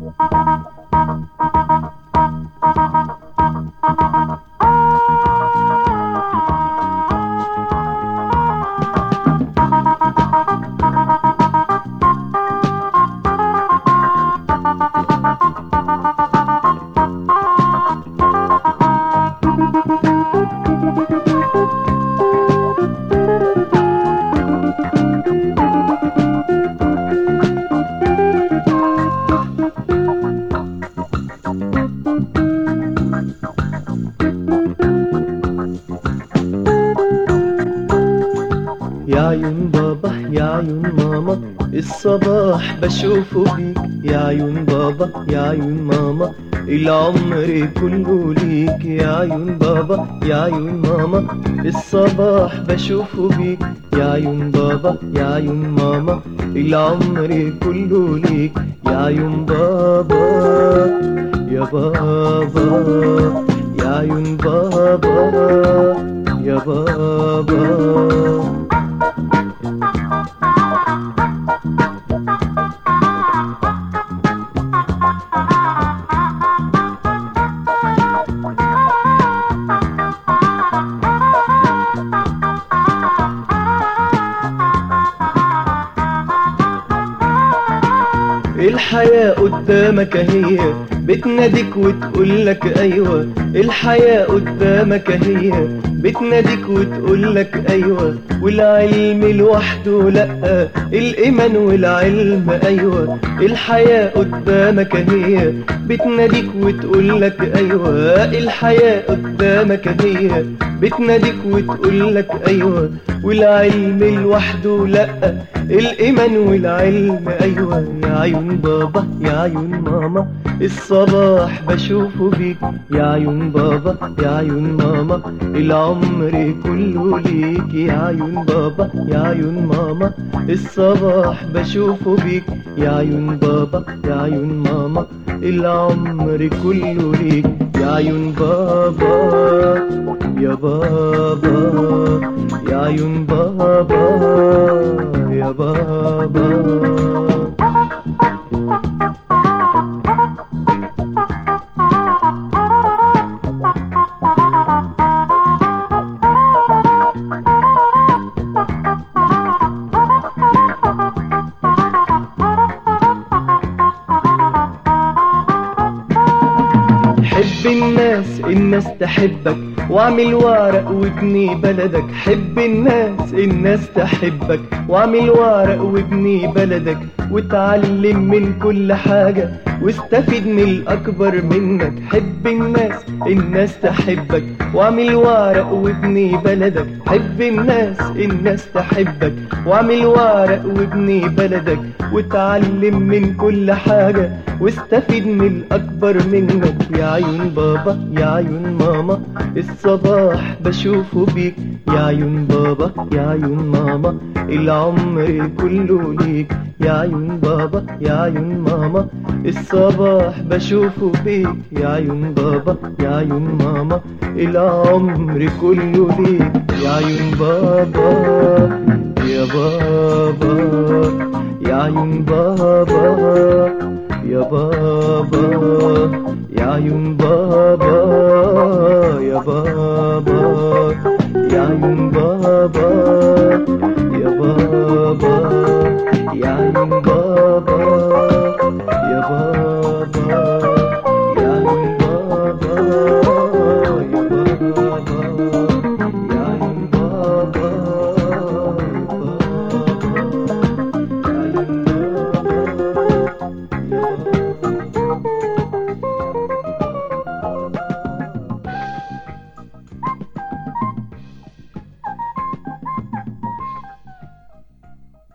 يا عيون بابا يا عيون ماما الصباح بشوفه فيك، يا عيون بابا يا عيون ماما العمر كله ليك، يا عيون بابا يا عيون ماما الصباح بشوفه فيك، يا عيون بابا يا عيون ماما العمر كله ليك، يا عيون بابا يا بابا يا عيون بابا يا بابا. الحياة قدامك اهي بتناديك وتقولك ايوه، الحياة قدامك اهي بتناديك وتقولك ايوه، والعلم لوحده لأ، الايمان والعلم ايوه، الحياة قدامك اهي بتناديك وتقولك ايوه، الحياة قدامك اهي بتناديك وتقولك ايوه، والعلم لوحده لأ، الايمان والعلم ايوه، يا عيون بابا يا عيون ماما الصباح بشوفه بيك، يا عيون بابا يا عيون ماما العمر كله ليك، يا عيون بابا يا عيون ماما الصباح بشوفه بيك، يا عيون بابا يا عيون ماما العمر كله ليك، يا عيون بابا يا بابا يا عيون بابا يا بابا. حب الناس الناس تحبك واعمل ورق وابني بلدك، حب الناس الناس تحبك واعمل ورق وابني بلدك، وتعلم من كل حاجة واستفيد من الأكبر منك، حب الناس الناس تحبك واعمل ورق وابني بلدك، حب الناس الناس تحبك واعمل ورق وابني بلدك، وتعلم من كل حاجة واستفيد من الأكبر منك، يا عيون بابا يا عيون ماما الصباح بشوفه بيك، يا عيون بابا يا عيون ماما العمر كله ليك، يا عيون بابا يا عيون ماما الصباح بشوفه بيك، يا عيون بابا يا عيون ماما العمر كله ليك، يا عيون بابا يا بابا يا عيون بابا يا بابا يا عيون بابا يا بابا يا عيون بابا يا بابا يا عيون بابا يا بابا يا عيون بابا يا بابا.